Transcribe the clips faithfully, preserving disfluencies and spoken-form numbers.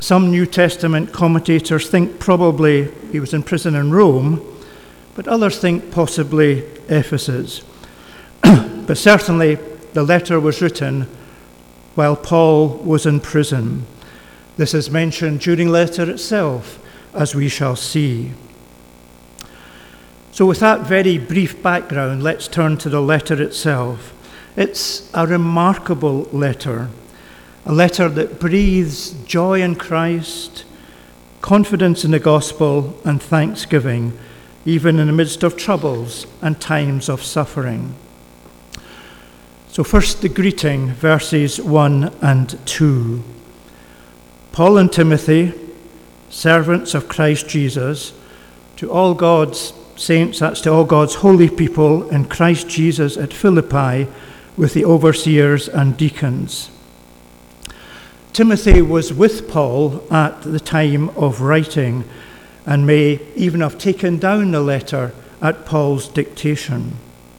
Some New Testament commentators think probably he was in prison in Rome, but others think possibly Ephesus. But certainly the letter was written while Paul was in prison. This is mentioned during the letter itself, as we shall see. So with that very brief background, let's turn to the letter itself. It's a remarkable letter, a letter that breathes joy in Christ, confidence in the gospel, and thanksgiving, even in the midst of troubles and times of suffering. So first, the greeting, verses one and two. Paul and Timothy, servants of Christ Jesus, to all God's saints, that's to all God's holy people in Christ Jesus at Philippi, with the overseers and deacons. Timothy was with Paul at the time of writing and may even have taken down the letter at Paul's dictation.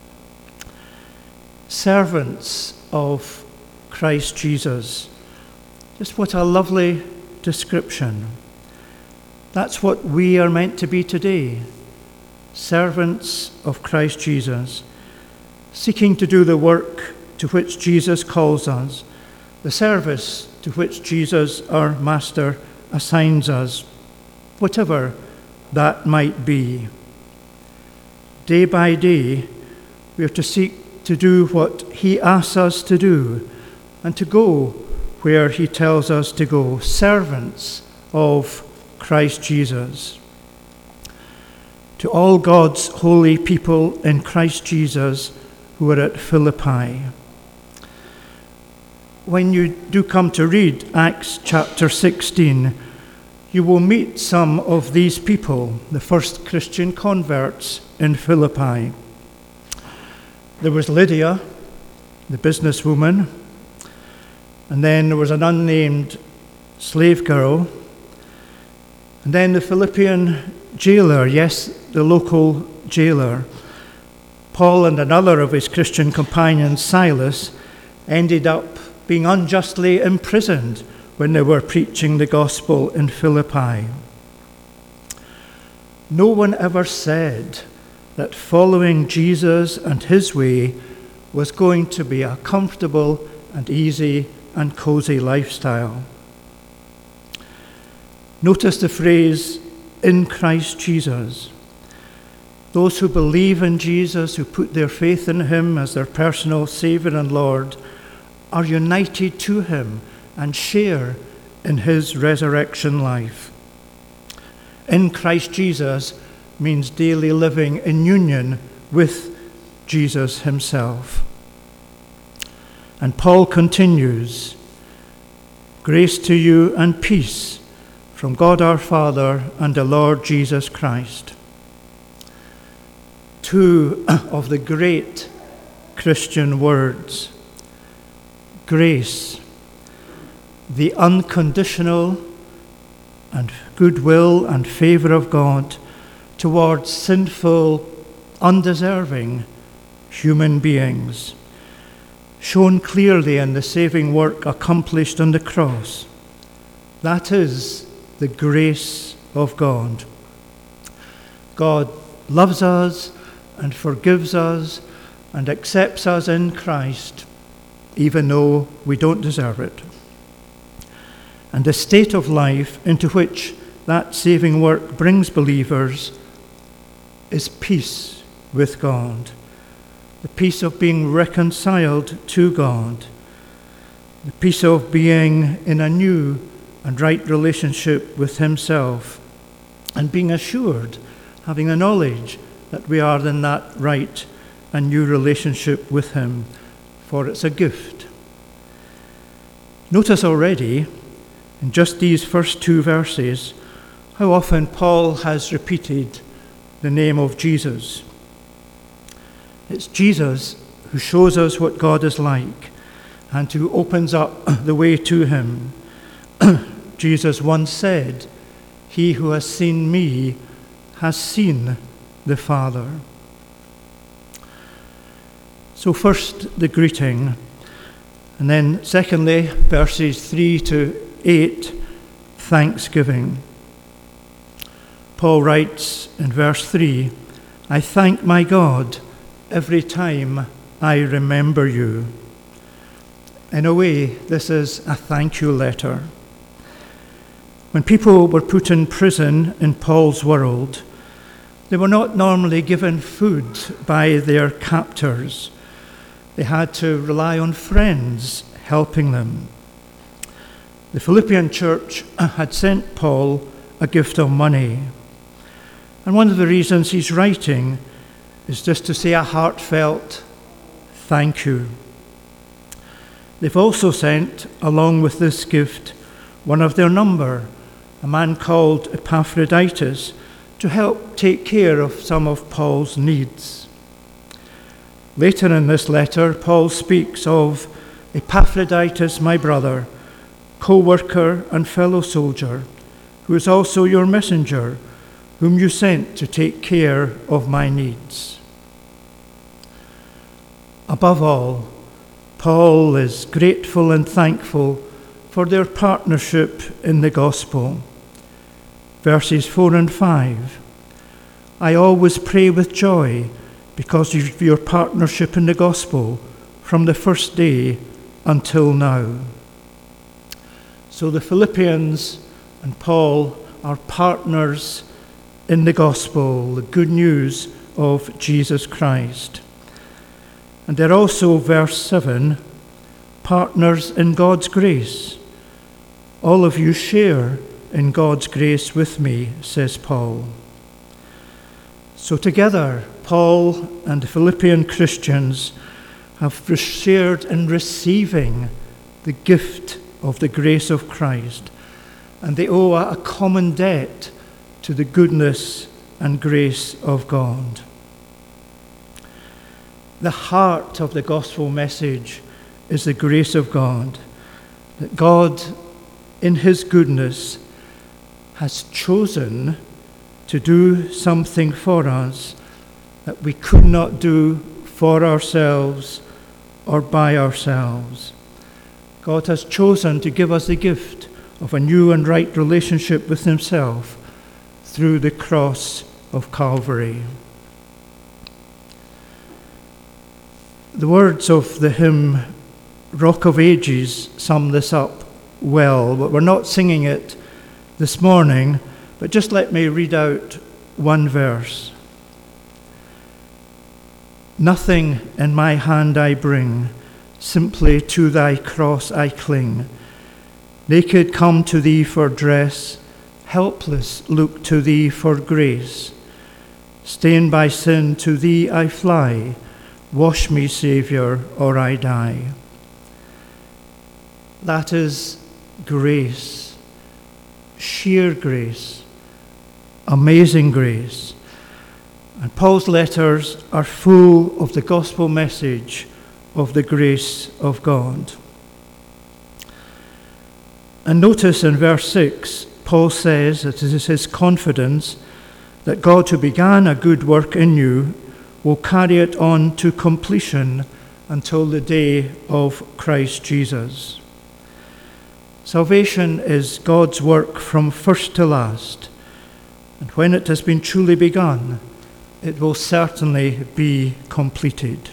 Servants of Christ Jesus. Just what a lovely description. That's what we are meant to be today. Servants of Christ Jesus, seeking to do the work to which Jesus calls us, the service to which Jesus, our Master, assigns us, whatever that might be. Day by day, we are to seek to do what he asks us to do and to go where he tells us to go, servants of Christ Jesus. To all God's holy people in Christ Jesus who are at Philippi. When you do come to read Acts chapter sixteen, you will meet some of these people, the first Christian converts in Philippi. There was Lydia, the businesswoman, and then there was an unnamed slave girl, and then the Philippian jailer, yes, the local jailer. Paul and another of his Christian companions, Silas, ended up being unjustly imprisoned when they were preaching the gospel in Philippi. No one ever said that following Jesus and his way was going to be a comfortable and easy and cozy lifestyle. Notice the phrase, in Christ Jesus. Those who believe in Jesus, who put their faith in him as their personal Savior and Lord, are united to him and share in his resurrection life. In Christ Jesus means daily living in union with Jesus himself. And Paul continues, grace to you and peace from God our Father and the Lord Jesus Christ. Two of the great Christian words. Grace, the unconditional and goodwill and favor of God towards sinful, undeserving human beings, shown clearly in the saving work accomplished on the cross. That is the grace of God. God loves us and forgives us and accepts us in Christ, even though we don't deserve it. And the state of life into which that saving work brings believers is peace with God, the peace of being reconciled to God, the peace of being in a new and right relationship with himself, and being assured, having the knowledge that we are in that right and new relationship with him, for it's a gift. Notice already, in just these first two verses, how often Paul has repeated the name of Jesus. It's Jesus who shows us what God is like and who opens up the way to him. Jesus once said, "He who has seen me has seen the Father." So first, the greeting, and then secondly, verses three to eight, thanksgiving. Paul writes in verse three, I thank my God every time I remember you. In a way, this is a thank you letter. When people were put in prison in Paul's world, they were not normally given food by their captors. They had to rely on friends helping them. The Philippian church had sent Paul a gift of money. And one of the reasons he's writing is just to say a heartfelt thank you. They've also sent, along with this gift, one of their number, a man called Epaphroditus, to help take care of some of Paul's needs. Later in this letter, Paul speaks of Epaphroditus, my brother, co-worker and fellow soldier, who is also your messenger, whom you sent to take care of my needs. Above all, Paul is grateful and thankful for their partnership in the gospel. Verses four and five. I always pray with joy because of your partnership in the gospel from the first day until now. So the Philippians and Paul are partners in the gospel, the good news of Jesus Christ. And they're also, verse seven, partners in God's grace. All of you share in God's grace with me, says Paul. So together, Paul and the Philippian Christians have shared in receiving the gift of the grace of Christ, and they owe a common debt to the goodness and grace of God. The heart of the gospel message is the grace of God, that God, in his goodness, has chosen to do something for us that we could not do for ourselves or by ourselves. God has chosen to give us the gift of a new and right relationship with himself through the cross of Calvary. The words of the hymn Rock of Ages sum this up well, but we're not singing it this morning, but just let me read out one verse. Nothing in my hand I bring, simply to thy cross I cling. Naked come to thee for dress, helpless look to thee for grace. Stained by sin to thee I fly, wash me, Saviour, or I die. That is grace, sheer grace, amazing grace. And Paul's letters are full of the gospel message of the grace of God. And notice in verse six, Paul says that it is his confidence that God who began a good work in you will carry it on to completion until the day of Christ Jesus. Salvation is God's work from first to last, and when it has been truly begun, it will certainly be completed.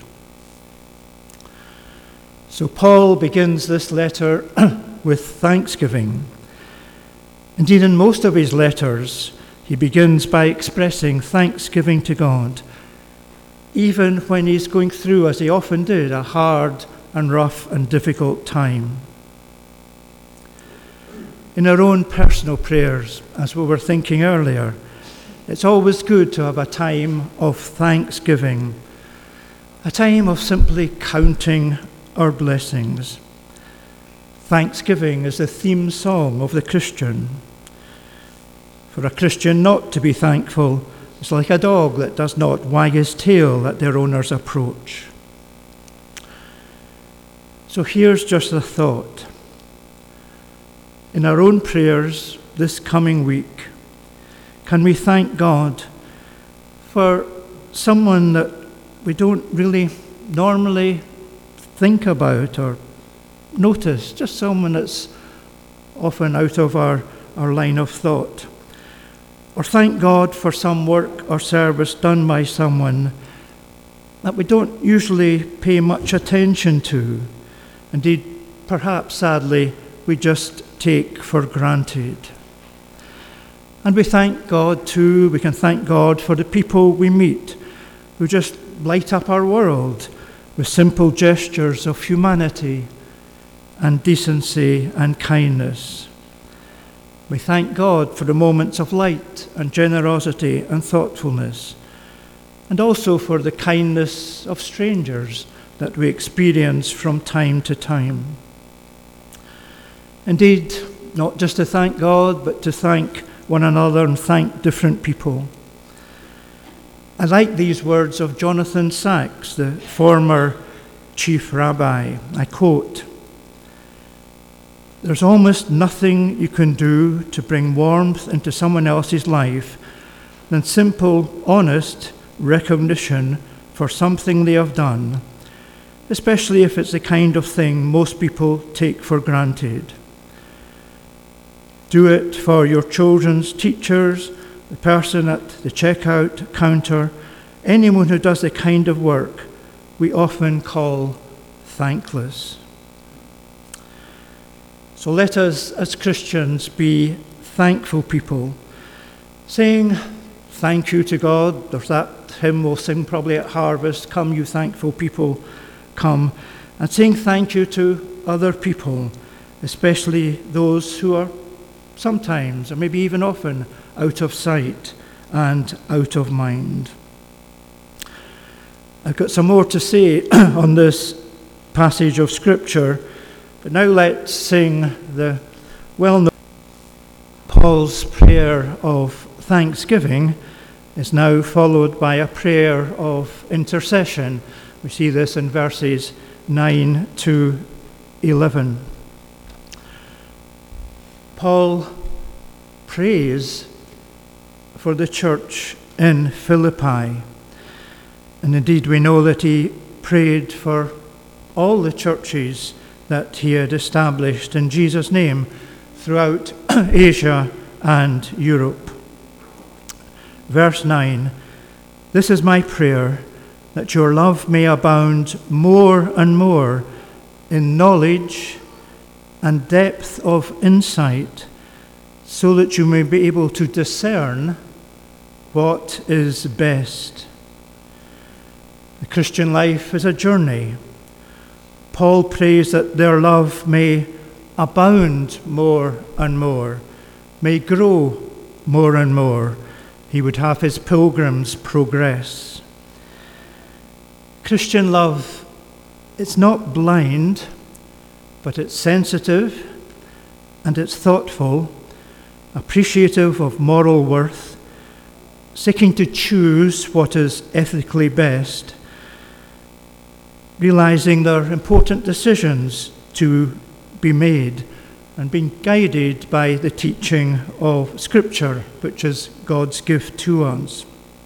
So Paul begins this letter with thanksgiving. Indeed, in most of his letters, he begins by expressing thanksgiving to God, even when he's going through, as he often did, a hard and rough and difficult time. In our own personal prayers, as we were thinking earlier, it's always good to have a time of thanksgiving, a time of simply counting our blessings. Thanksgiving is the theme song of the Christian. For a Christian not to be thankful is like a dog that does not wag his tail at their owner's approach. So here's just a thought. In our own prayers this coming week, can we thank God for someone that we don't really normally think about or notice, just someone that's often out of our our line of thought. Or thank God for some work or service done by someone that we don't usually pay much attention to. Indeed, perhaps sadly, we just take for granted. And we thank God too, we can thank God for the people we meet who just light up our world with simple gestures of humanity and decency and kindness. We thank God for the moments of light and generosity and thoughtfulness, and also for the kindness of strangers that we experience from time to time. Indeed, not just to thank God, but to thank one another and thank different people. I like these words of Jonathan Sacks, the former chief rabbi. I quote, "There's almost nothing you can do to bring warmth into someone else's life than simple, honest recognition for something they have done, especially if it's the kind of thing most people take for granted. Do it for your children's teachers, the person at the checkout counter, anyone who does the kind of work we often call thankless." So let us, as Christians, be thankful people, saying thank you to God. There's that hymn we'll sing probably at harvest, "Come, you thankful people, come," and saying thank you to other people, especially those who are sometimes, or maybe even often, out of sight and out of mind. I've got some more to say on this passage of Scripture, but now let's sing the well-known Paul's prayer of thanksgiving is now followed by a prayer of intercession. We see this in verses nine to eleven. Paul prays for the church in Philippi. And indeed, we know that he prayed for all the churches that he had established in Jesus' name throughout Asia and Europe. Verse nine, "This is my prayer, that your love may abound more and more in knowledge and depth of insight, so that you may be able to discern what is best." The Christian life is a journey. Paul prays that their love may abound more and more, may grow more and more. He would have his pilgrims progress. Christian love, it's not blind, but it's sensitive and it's thoughtful, appreciative of moral worth, seeking to choose what is ethically best, realizing there are important decisions to be made and being guided by the teaching of Scripture, which is God's gift to us.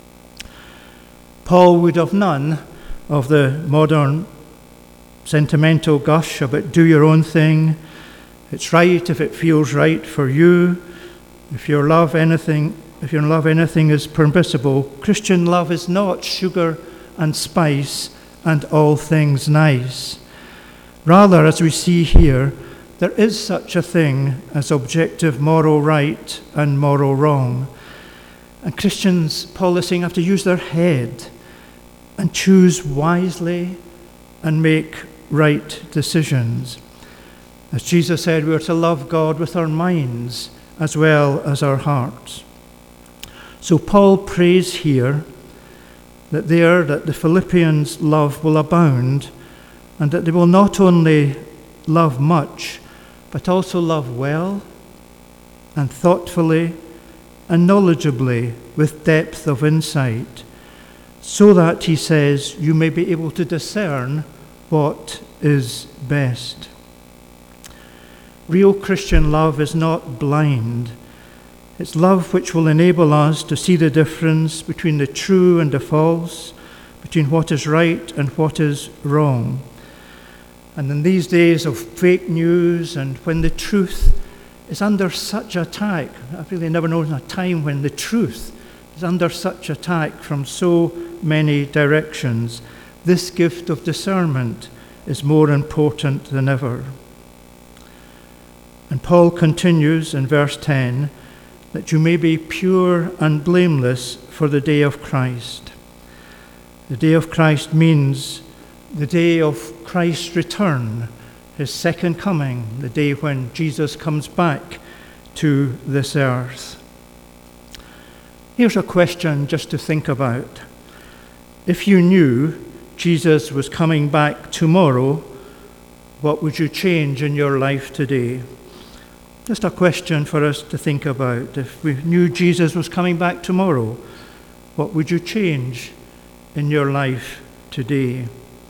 Paul would have none of the modern sentimental gush about do your own thing. It's right if it feels right for you. If your love anything, if your love anything is permissible. Christian love is not sugar and spice and all things nice. Rather, as we see here, there is such a thing as objective moral right and moral wrong. And Christians, Paul is saying, have to use their head and choose wisely and make right decisions. As Jesus said, we are to love God with our minds as well as our hearts. So Paul prays here that there, that the Philippians' love will abound, and that they will not only love much, but also love well and thoughtfully and knowledgeably with depth of insight, so that, he says, you may be able to discern what is best. Real Christian love is not blind. It's love which will enable us to see the difference between the true and the false, between what is right and what is wrong. And in these days of fake news, and when the truth is under such attack. I've really never known a time when the truth is under such attack from so many directions. This gift of discernment is more important than ever. And Paul continues in verse ten, that you may be pure and blameless for the day of Christ. The day of Christ means the day of Christ's return, his second coming, the day when Jesus comes back to this earth. Here's a question just to think about. If you knew Jesus was coming back tomorrow, what would you change in your life today? Just a question for us to think about. If we knew Jesus was coming back tomorrow, what would you change in your life today?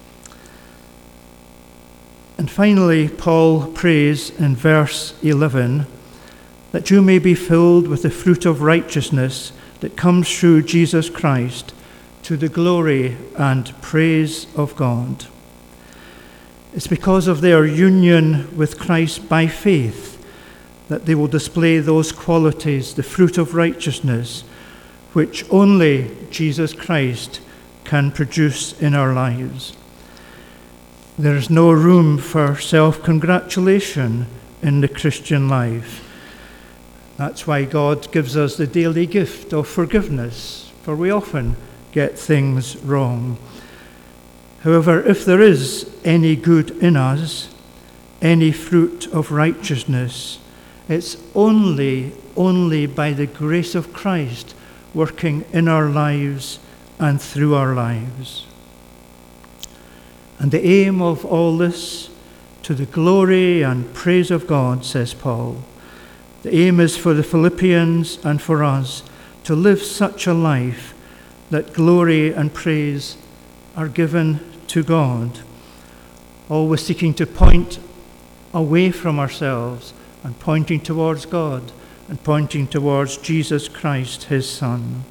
And finally, Paul prays in verse eleven that you may be filled with the fruit of righteousness that comes through Jesus Christ to the glory and praise of God. It's because of their union with Christ by faith that they will display those qualities, the fruit of righteousness, which only Jesus Christ can produce in our lives. There is no room for self-congratulation in the Christian life. That's why God gives us the daily gift of forgiveness, for we often get things wrong. However, if there is any good in us, any fruit of righteousness, it's only, only by the grace of Christ working in our lives and through our lives. And the aim of all this, to the glory and praise of God, says Paul. The aim is for the Philippians and for us to live such a life that glory and praise are given to God, always seeking to point away from ourselves and pointing towards God and pointing towards Jesus Christ, his Son.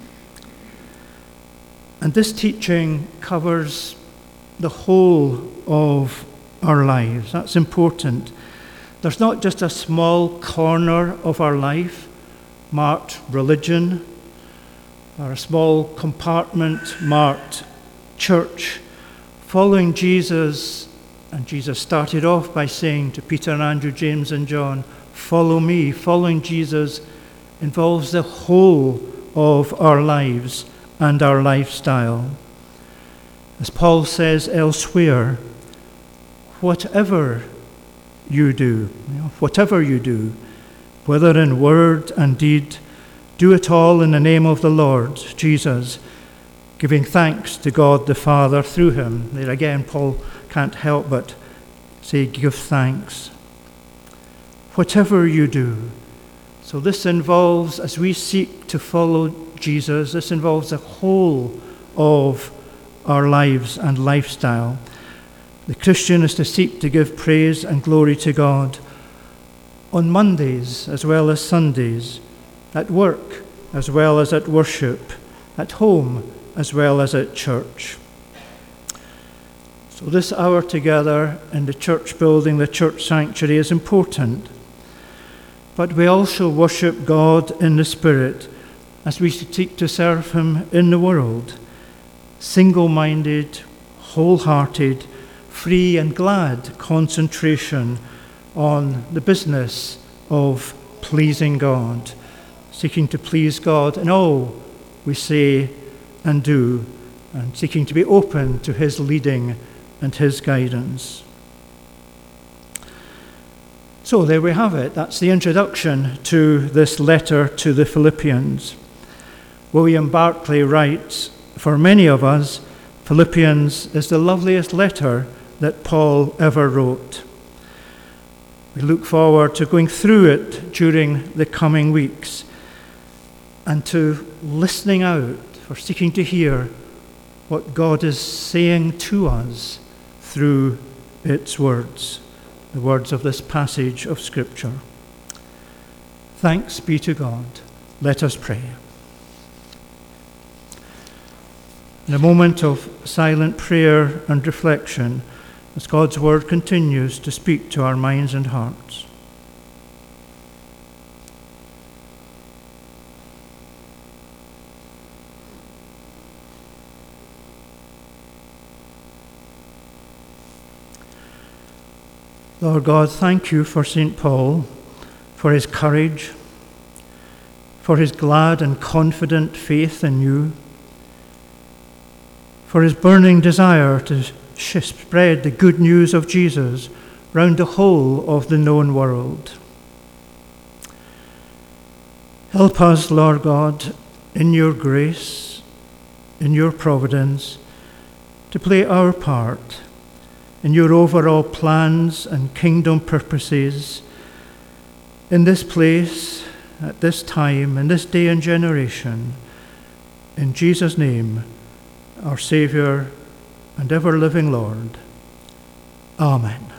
And this teaching covers the whole of our lives. That's important. There's not just a small corner of our life marked religion, or a small compartment marked church. Following Jesus, and Jesus started off by saying to Peter and Andrew, James and John, follow me. Following Jesus involves the whole of our lives and our lifestyle. As Paul says elsewhere, whatever you do, you know, whatever you do, whether in word and deed, do it all in the name of the Lord Jesus, giving thanks to God the Father through him. There again, Paul can't help but say, give thanks. Whatever you do. So this involves, as we seek to follow Jesus, this involves the whole of our lives and lifestyle. The Christian is to seek to give praise and glory to God on Mondays as well as Sundays, at work as well as at worship, at home as well as at church. So this hour together in the church building, the church sanctuary, is important. But we also worship God in the Spirit as we seek to serve him in the world, single-minded, wholehearted, free and glad concentration on the business of pleasing God, seeking to please God in all we say and do, and seeking to be open to his leading and his guidance. So there we have it. That's the introduction to this letter to the Philippians. William Barclay writes, for many of us, Philippians is the loveliest letter that Paul ever wrote. We look forward to going through it during the coming weeks and to listening out, for seeking to hear what God is saying to us through its words, the words of this passage of Scripture. Thanks be to God. Let us pray. In a moment of silent prayer and reflection, as God's word continues to speak to our minds and hearts. Lord God, thank you for Saint Paul, for his courage, for his glad and confident faith in you, for his burning desire to spread the good news of Jesus round the whole of the known world. Help us, Lord God, in your grace, in your providence, to play our part in your overall plans and kingdom purposes in this place, at this time, in this day and generation. In Jesus' name, our Saviour and ever-living Lord. Amen.